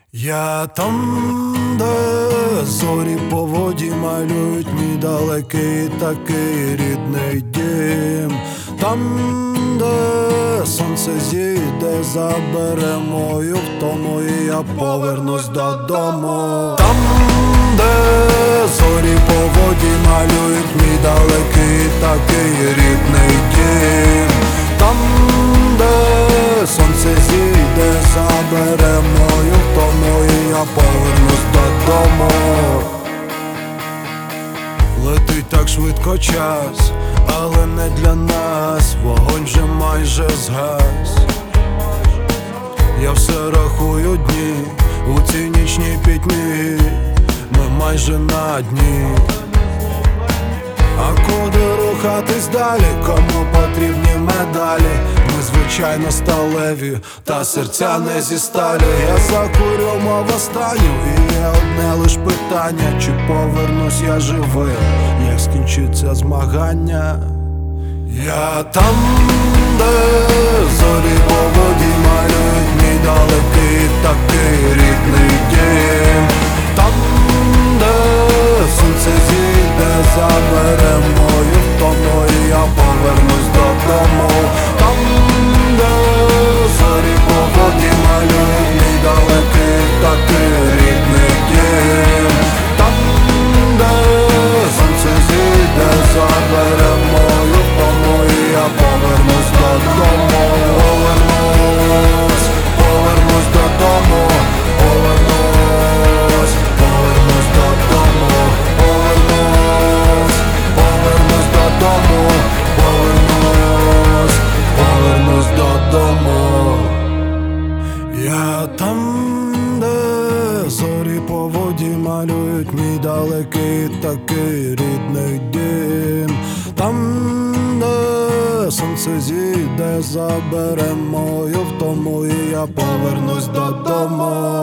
Я там, де зорі по воді малюють мій далекий такий рідний дім. Там, де сонце зійде, забере мою втому, і я повернусь додому. Там, де зорі по воді малюють мій далекий такий рідний дім. Там, де сонце зійде, забере мою втому, і я повернусь додому. Летить так швидко час, але не для нас. Вогонь вже майже згас. Я все рахую дні у цій нічній пітьмі. Ми майже на дні. А куди рухатись далі? Кому потрібні медалі? Ми звичайно сталеві, та серця не зі сталі. Я закурю, мов останню, і є одне лиш питання: чи повернусь я живим, як скінчиться змагання? Я там, де зорі по воді малюють мій далекий такий рідний дім. Там, де сонце зійде, забере мою втому, і я повернусь додому. Там, де зорі по воді малюють мій далекий такий рідний дім. Там, де сонце зійде, забере мою втому, і я повернусь додому. Повернусь додому. Повернусь додому. Повернусь додому. Повернусь додому. Я там, де зорі по воді малюють мій далекий такий рідний дім. Там, де сонце зійде, забере мою втому, і я повернусь додому.